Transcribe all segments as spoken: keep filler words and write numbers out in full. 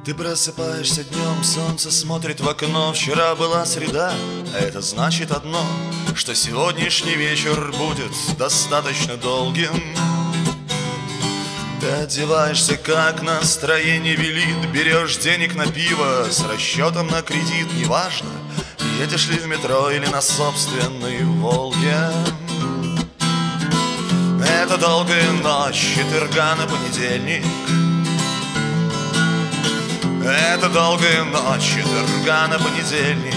Ты просыпаешься днем, солнце смотрит в окно. Вчера была среда, а это значит одно, что сегодняшний вечер будет достаточно долгим. Ты одеваешься, как настроение велит, берешь денег на пиво с расчетом на кредит. Неважно, едешь ли в метро или на собственной Волге. Это долгая ночь четверга на понедельник. Это долгая ночь четверга на понедельник.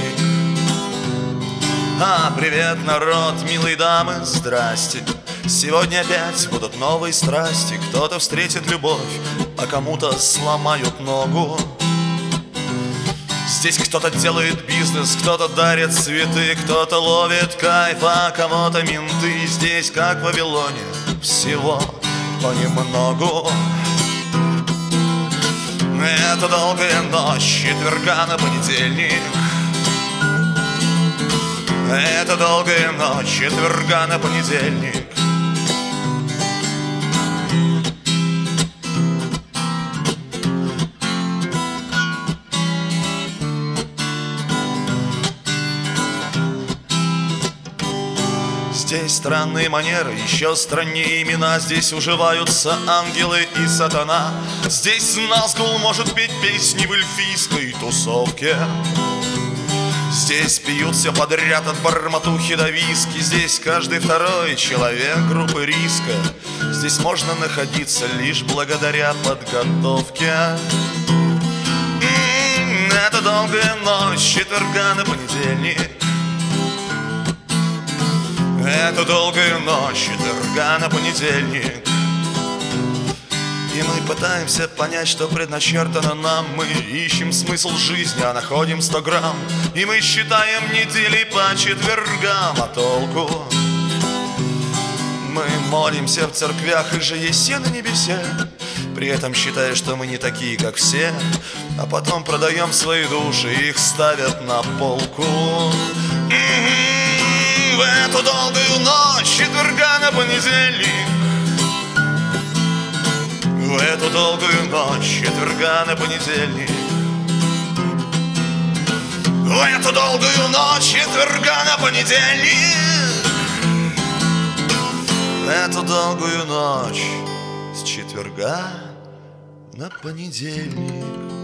А, привет, народ, милые дамы, здрасте. Сегодня опять будут новые страсти. Кто-то встретит любовь, а кому-то сломают ногу. Здесь кто-то делает бизнес, кто-то дарит цветы, кто-то ловит кайф, а кого-то менты. Здесь, как в Вавилоне, всего понемногу. Это долгая ночь четверга на понедельник. Это долгая ночь четверга на понедельник. Здесь странные манеры, еще страннее имена. Здесь уживаются ангелы и сатана. Здесь Назгул может петь песни в эльфийской тусовке. Здесь пьют все подряд от барматухи до виски. Здесь каждый второй человек группы риска. Здесь можно находиться лишь благодаря подготовке. М-м, это долгая ночь четверга на понедельник. Это долгая ночь четверга на понедельник. И мы пытаемся понять, что предначертано нам. Мы ищем смысл жизни, а находим сто грамм. И мы считаем недели по четвергам. А толку? Мы молимся в церквях, и же есть на небесе, при этом считая, что мы не такие, как все. А потом продаем свои души, их ставят на полку. В эту долгую ночь четверга на понедельник. В эту долгую ночь четверга на понедельник. В эту долгую ночь четверга на понедельник. В эту долгую ночь с четверга на понедельник.